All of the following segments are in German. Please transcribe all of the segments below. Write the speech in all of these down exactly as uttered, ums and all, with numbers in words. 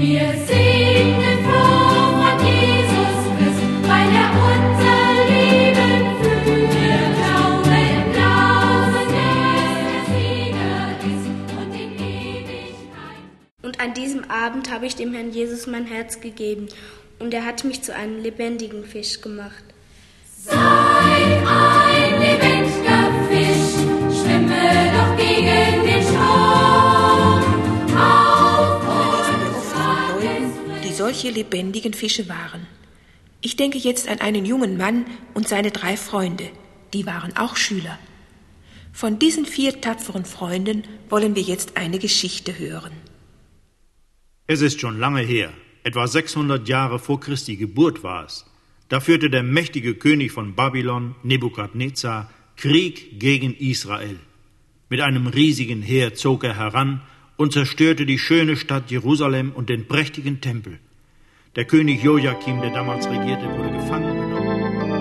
Wir singen froh von Jesus Christ, weil er unser Leben führt. Wir glauben im Glauben, dass er Sieger ist und in Ewigkeit. Und an diesem Abend habe ich dem Herrn Jesus mein Herz gegeben und er hat mich zu einem lebendigen Fisch gemacht. Sei ein lebendiger Fisch, schwimme doch gegen den Strom. Auf uns Leuten, die solche lebendigen Fische waren. Ich denke jetzt an einen jungen Mann und seine drei Freunde. Die waren auch Schüler. Von diesen vier tapferen Freunden wollen wir jetzt eine Geschichte hören. Es ist schon lange her, etwa sechshundert Jahre vor Christi Geburt war es. Da führte der mächtige König von Babylon, Nebukadnezar, Krieg gegen Israel. Mit einem riesigen Heer zog er heran und zerstörte die schöne Stadt Jerusalem und den prächtigen Tempel. Der König Joachim, der damals regierte, wurde gefangen genommen.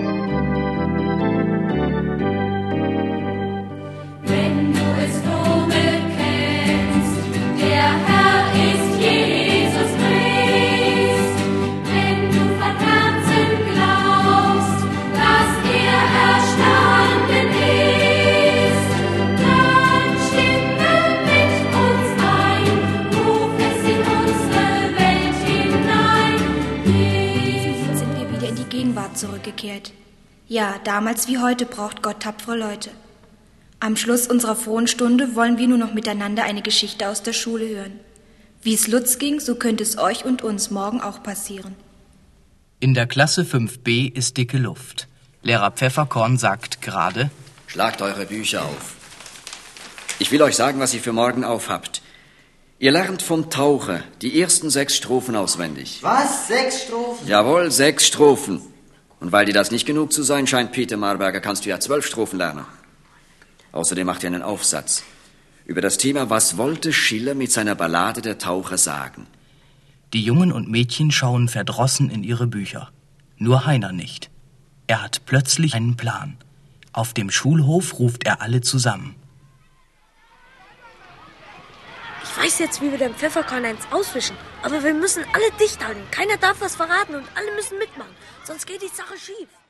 Wenn du es wohl kennst, der Herr ist Jesus Christ. Wenn du von Herzen glaubst, dass er erstanden ist, dann stimme mit uns ein, ruf es in unsere Welt hinein. Jetzt sind wir wieder in die Gegenwart zurückgekehrt. Ja, damals wie heute braucht Gott tapfere Leute. Am Schluss unserer frohen Stunde wollen wir nur noch miteinander eine Geschichte aus der Schule hören. Wie es Lutz ging, so könnte es euch und uns morgen auch passieren. In der Klasse fünf b ist dicke Luft. Lehrer Pfefferkorn sagt gerade: Schlagt eure Bücher auf. Ich will euch sagen, was ihr für morgen aufhabt. Ihr lernt vom Taucher die ersten sechs Strophen auswendig. Was? Sechs Strophen? Jawohl, sechs Strophen. Und weil dir das nicht genug zu sein scheint, Peter Marberger, kannst du ja zwölf Strophen lernen. Außerdem macht ihr einen Aufsatz über das Thema, was wollte Schiller mit seiner Ballade Der Taucher sagen. Die Jungen und Mädchen schauen verdrossen in ihre Bücher. Nur Heiner nicht. Er hat plötzlich einen Plan. Auf dem Schulhof ruft er alle zusammen. Ich weiß jetzt, wie wir dem Pfefferkorn eins auswischen. Aber wir müssen alle dicht halten. Keiner darf was verraten und alle müssen mitmachen. Sonst geht die Sache schief.